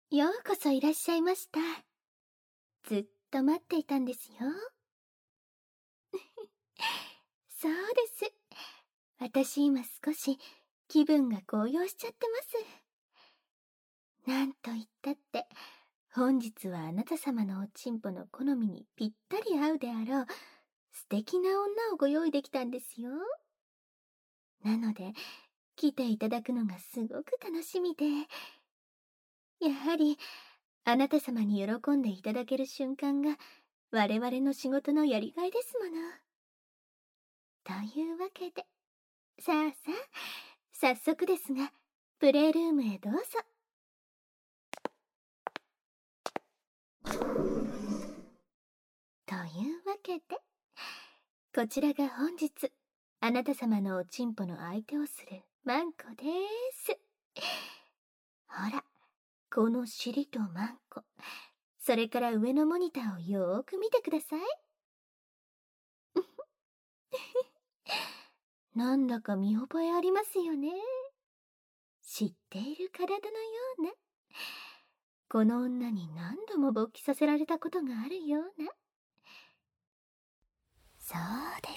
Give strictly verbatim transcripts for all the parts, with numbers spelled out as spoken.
ようこそいらっしゃいました。ずっと待っていたんですよ。そうです。私今少し気分が高揚しちゃってます。なんと言ったって、本日はあなた様のおちんぽの好みにぴったり合うであろう素敵な女をご用意できたんですよ。なので、来ていただくのがすごく楽しみで、やはり、あなた様に喜んでいただける瞬間が我々の仕事のやりがいですもの。というわけで、さあさあ、早速ですが、プレイルームへどうぞ。というわけで、こちらが本日、あなた様のおちんぽの相手をするマンコです。ほら、この尻とマンコ、それから上のモニターをよーく見てください。なんだか見覚えありますよね。知っている体のような。この女に何度も勃起させられたことがあるような。そうです。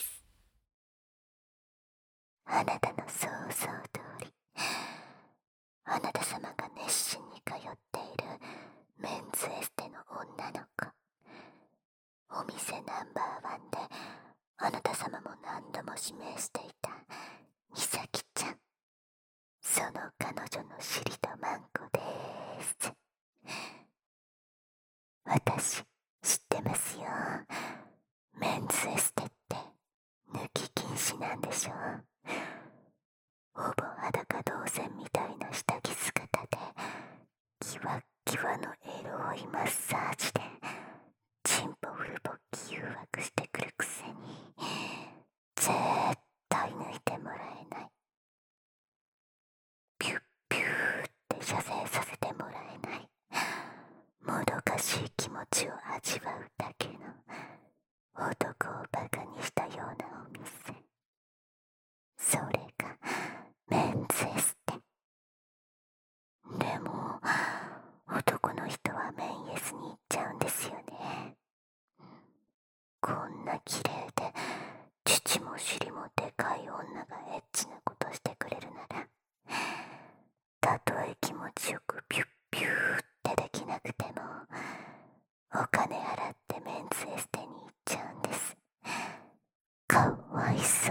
あなたの想像通り、あなた様が熱心に通っているメンズエステの女の子。お店ナンバーワンであなた様も何度も指名していたミサキちゃん。その彼女の尻とマンコです。私知ってますよ。メンズエステって抜き禁止なんでしょう。ほぼ裸同然みたいな下着姿でキワッキワのエロいマッサージでチンポフルボッキ誘惑してくるくせに絶対抜いてもらえない。ピュッピューって射精させてもらえない。もどかしい気持ちを味わうだけの男をバカにしたようなお店。それがメンズエステ。でも男の人はメンエスに行っちゃうんですよね。こんな綺麗で乳も尻もでかい女がエッチなことしてくれるなら、たとえ気持ちよくピュッピューってできなくてもお金払ってメンズエステに行っちゃうんです。かわいそう。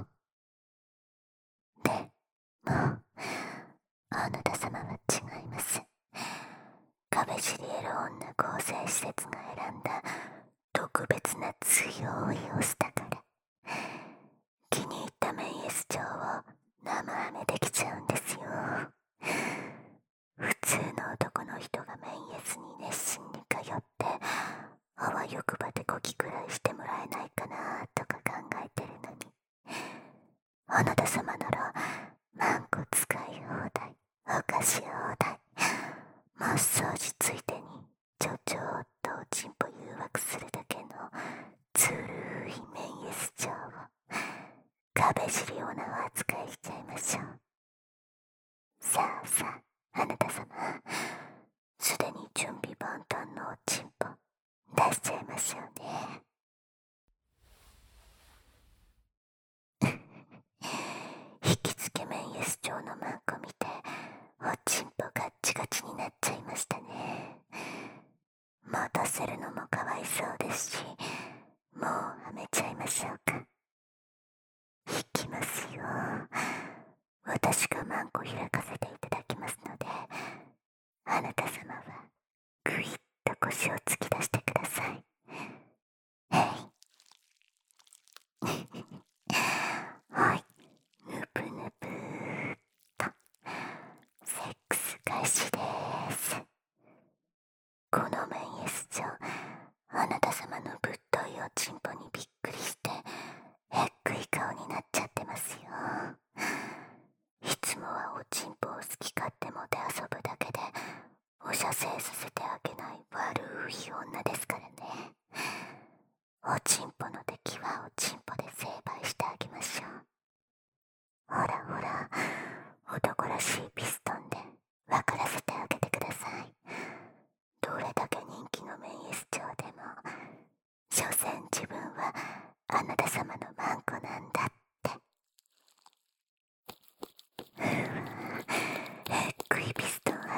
でもあなた様は違います。壁尻エロ女構成施設が選んだ特別な強いオスだから、気に入ったメンエス嬢を生ハメできちゃうんですよ。普通の男の人がメンエスに熱心に通ってあわよくばでこきくらいしてもらえないかなとか考えてるのに、あなた様ならマンコ使い放題、お菓子放題、マッサージついでにちょちょっとおちんぽ誘惑するだけのずるいメンエス嬢を壁尻女を扱いしちゃいましょう。さあさあ、あなた様、すでに準備万端のおちんぽ出しちゃいましょうね。引きつけメンエス嬢のマンコ見ておちんぽガッチガチになっちゃいましたね。待たせるのもかわいそうですし、もうはめちゃいましょうか。引きますよ。私がマンコ開かせていただきますので、あなた様はぐいっと腰を突き出してください。はい、ぬぷぬぷーっとセックス開始です。このメンエス嬢、あなた様のぶっといおちんぽにびっくりしてへっくい顔になっちゃってますよ。いつもはおちんぽを好き勝手もて遊ぶだけでお射精させてあげない悪い女ですからね。おちんぽの敵はおちんぽで成敗してあげましょう。ほらほら、男らしいピストンで分からせてあげてください。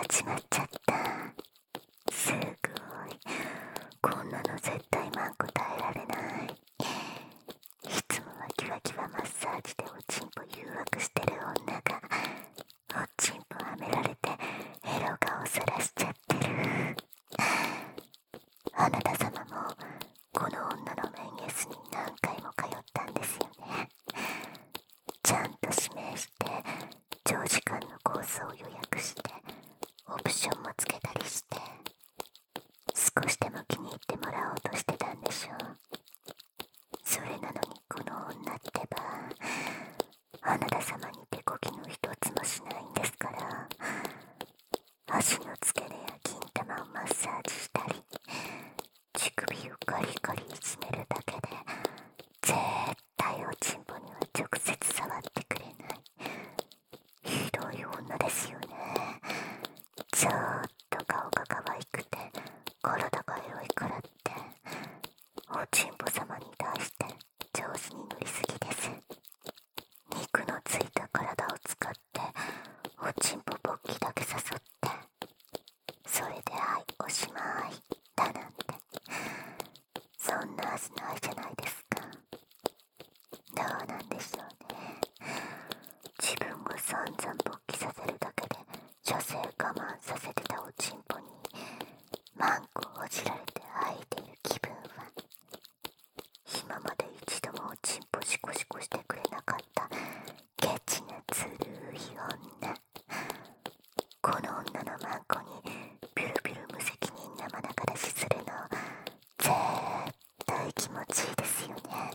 始まっちゃった。すごい。こんなの絶対マンコ耐えられない。いつもはキワキワマッサージでおちんぽ誘惑してる女がおちんぽはめられてエロ顔さらしちゃってる。あなた様もこの女のメンエスに何回も通ったんですよね。ちゃんと指名して長時間のコースを予約してオプションもつけたりして少しでも気に入ってもらおうとしてたんでしょう。それなのにこの女ってばあなた様に手こきの一つもしないんですから、足の付け根や金玉をマッサージしたり乳首をガリガリいじめるだけで絶対おちんぽには直接触ってくれないひどい女ですよね。ちょっと顔が可愛くて体がエロいからっておちんぽ様に対して調子に乗りすぎです。肉のついた体を使っておちんぽ勃起だけ誘ってそれではいおしまいだなんてそんなはずないじゃないですか。どうなんでしょうね。自分が散々勃起させるだけで射精我慢させてたおちんぽにマンコをほじられてあえている気分は今まで一度もおちんぽシコシコしてくれなかったケチなずるい女。この女のマンコにピュルピュル無責任なまながらしするの絶対気持ちいいですよね。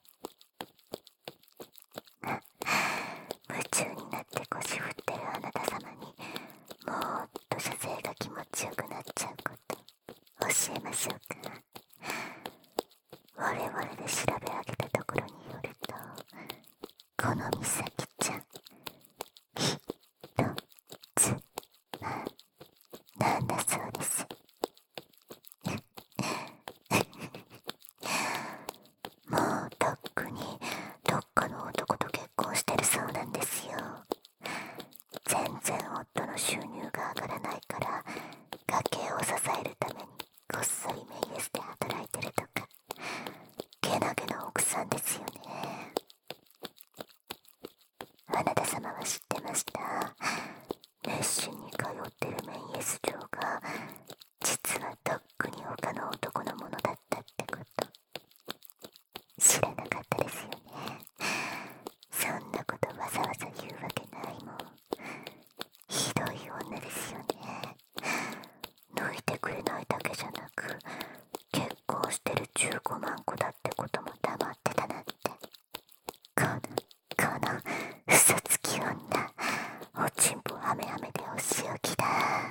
夢中になって腰振ってるあなた様にもっと射精が気持ちよくなっちゃうこと教えましょうか。我々で調べ上げたところによるとこの美咲ちゃんひとつまなんだそうです。もうとっくにどっかの男と結婚してるそうなんですよ。全然夫の収入が上がらないから家計を支えるためにこっそりメイエスで働いてるとかけなげな奥さんですよね。あなた様は知ってました？熱心に通ってるメイエス嬢が実はとっくに他の男のものだったってこと知らなかったですよね。そんなことわざわざ言うわけないもん。ひどい女ですよね。抜いてくれないだけじゃなく結婚してるじゅうごまんこだってことも黙ってたなんてこのこの嘘つき女おちんぽハメハメでお仕置きだ。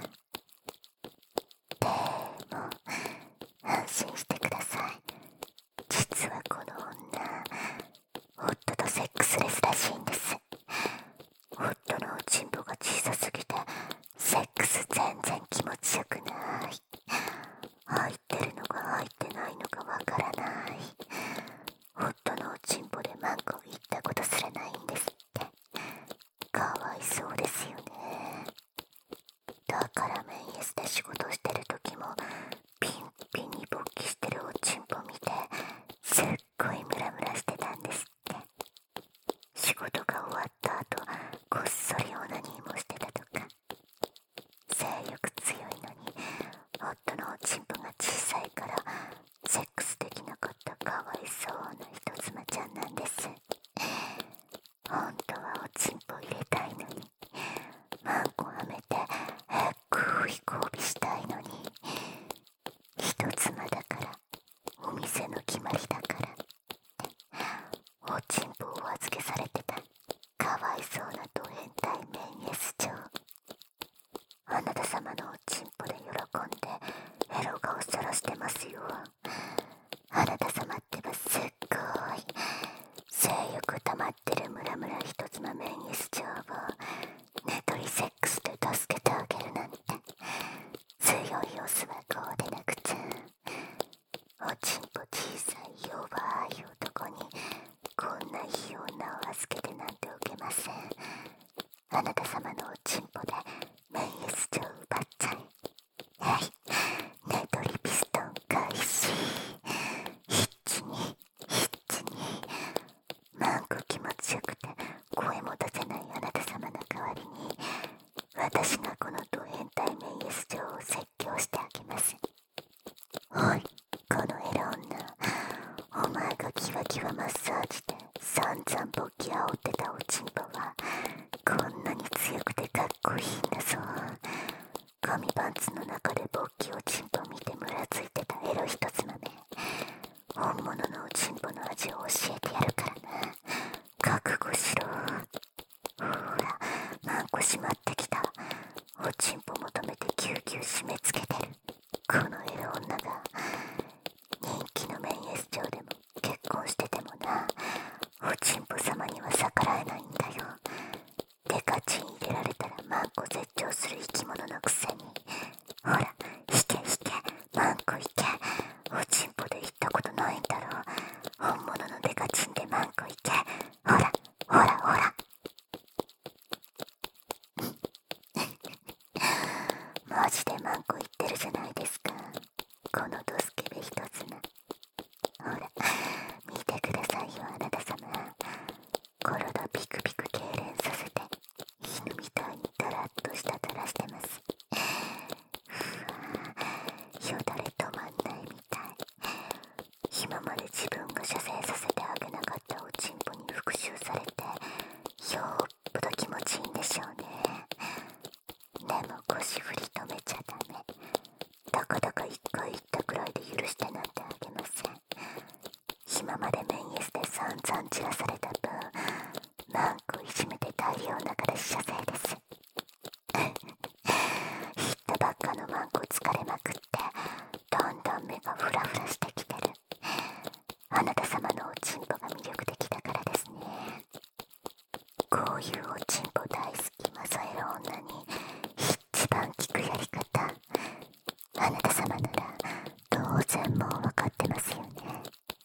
でも安心してください。実はこの女夫とセックスレスらしいんです。夫のおちんぽが小さすぎてセックス全然気持ちよくない。入ってるのか入ってないのかわからない。夫のおちんぽでマンコを言ったことすらないんですって。かわいそうですよね。だからメンエスで仕事してる時もピンピンに勃起してるおちんぽ見てすっごいムラムラしてたんですって。仕事が終わった後こっそりオナニーもしてたとか。性欲強いのに夫のおちんぽが小さいからセックスできなかったかわいそうな人妻ちゃんなんです。本当はおちんぽ入れたいのにマンコはめてえっくい交尾したいのに人妻だからお店の決まりだからおちんぽをお預けされてたかわいそうなド変態メンエス嬢。あなた様のおちんぽで喜んでエロ顔さらしてますよ。あなた様ってばすっごい性欲溜まってるムラムラ人妻メンエス嬢を寝取りセックスで助けてあげるなんて強いオスはこうでなくちゃ。おちんぽ小さい弱い男にこんないい女を預けてなんておけません。あなた様のおちんぽでメンエス嬢を奪私がこのド変態メイエス嬢を説教してあげます。おい、このエロ女、お前がキワキワマッサージで散々勃起煽ってたおちんぽはこんなに強くてかっこいいんだぞ。紙パンツの中で勃起おちんぽ見てムラついてたエロ一つまめ、本物のおちんぽの味を教えてやるからな。覚悟しろ。ほら、マンコ閉まってきた。おちんぽ求めてぎゅうぎゅう締め付けてる。このエロ女が人気のメイエス嬢でも結婚しててもな、おちんぽ様には逆らえないんだよ。デカチン入れられたらマンコ絶頂する生き物のくせに。ほら、引け引け、マンコ行け。おちんぽで行ったことないんだろ。本物のデカチンでマンコ行け。ほらほらほら。マジでマンコ言ってるじゃないですか、このドスケベ一つな。ほら見てくださいよ、あなた様。体ピクピク痙攣させて犬みたいにダラッとしたたらしてます。うわ、よだれ止まんないみたい。今まで自分が射精させてあげなかったおちんぽに復讐されてよっぽど気持ちいいんでしょうね。でも腰振り止めちゃダメ。たかだか一回言ったくらいで許してなんてあげません。今までメイエスで散々散らされた分、マンコいじめて大量ながら射精です。言ったばっかのマンコ疲れまくってどんどん目がフラフラしてきてる。あなた様のおちんぽが魅力的だからですね。こういうおちんぽ大好きマサエロ女に一番効くやり方、あなた様なら当然もう分かってますよね。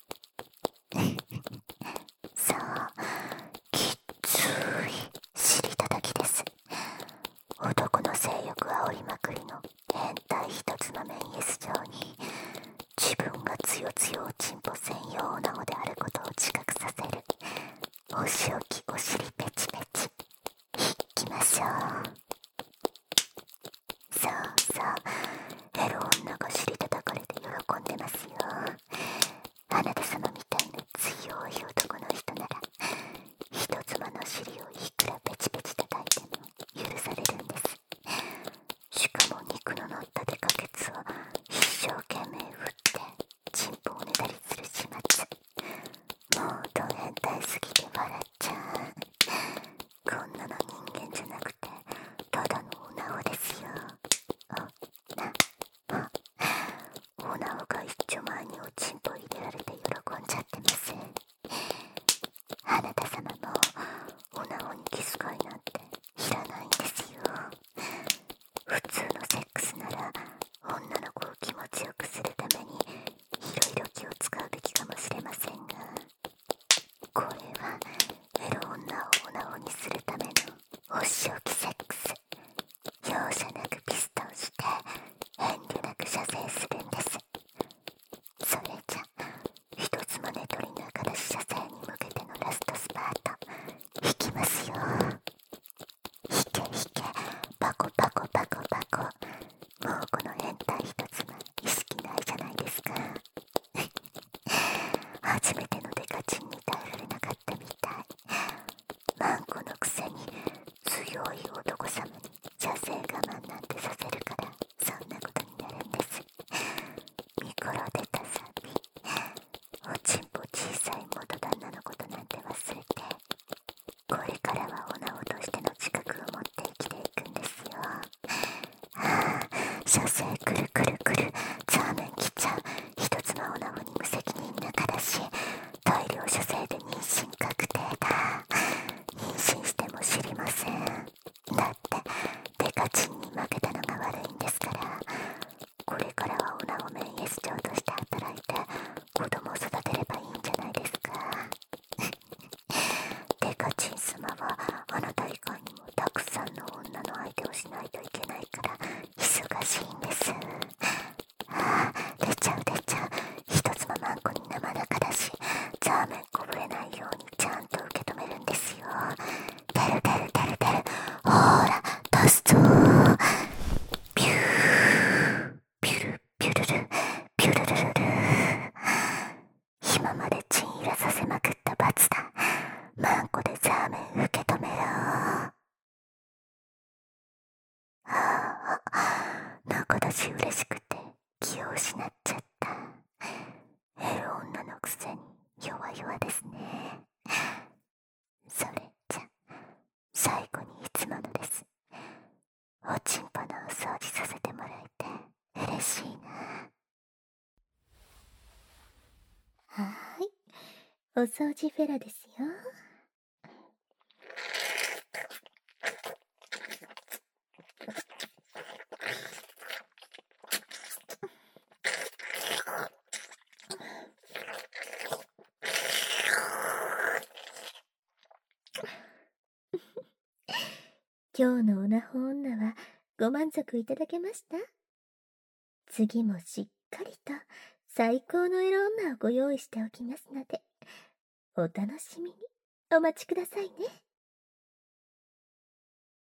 そう、きっつい尻叩きです。男の性欲煽りまくりの変態一つのメイエス嬢に自分がつよつよおちんぽ専用おなごであることを自覚させる。お仕置きお尻ペチペチいきましょう。そうそう、エロ女が尻叩かれて喜んでますよ。あなた様みたいな強い男の人なら人妻の尻をいくらペチペチ叩いても許されるんです。しかも肉の乗ったデカケツを一生懸命振ってチンポをねだりする始末。もうド変態すぎて笑っちゃう。こんなの人間じゃなくてただのおなおですよ。おなおおなおが一丁前におちんぽ入れられて喜んじゃってます。あなた様もおなおに気遣いなんていらないんですよ。普通のセックスなら女の子を気持ちよくするためにいろいろ気を使うべきかもしれませんが、これはエロ女をおなおにするためのお仕置きセックス。容赦なくピストンして遠慮なく射精するんです。それじゃ一つもねとりながら射精に向けてのラストスパート引きますよ。引け引け、パコパコパコパコ。もうこの変態一つも意識ないじゃないですか。初めてのデカチンに耐えられなかったみたい。マンコのくせに強い男様に射精我慢なんてさせるからそんなことになるんです。見頃出たサビ、おちんぽ小さい元旦那のことなんて忘れて、これからはおなおとしての自覚を持って生きていくんですよ。ああ、射精くるくるくる、ザーメン来ちゃう。一つのおなおに無責任なからし、大量射精で妊娠確定だ。妊娠しても知りません。だってデカチンに負けたのが悪いんですから。これからはオナゴメイエス嬢として働いて子供を育てればいいんじゃないですか。デカチン様はあなた以外にもたくさんの女の相手をしないといけないから忙しいんです。ああ、出ちゃう出ちゃう。一つもマンコに生中だしザーメンこぼれないようにちゃんと受け止めるんですよ。出る出る出る出る、ほーら出すぞー。 な子だし嬉しくて気を失っちゃった。エロ女のくせに弱々ですね。それじゃ最後にいつものです。おちんぽのお掃除させてもらえて嬉しいな。はーい、お掃除フェラですよ。今日のオナホ女はご満足いただけました？次もしっかりと最高のエロ女をご用意しておきますので、お楽しみにお待ちくださいね。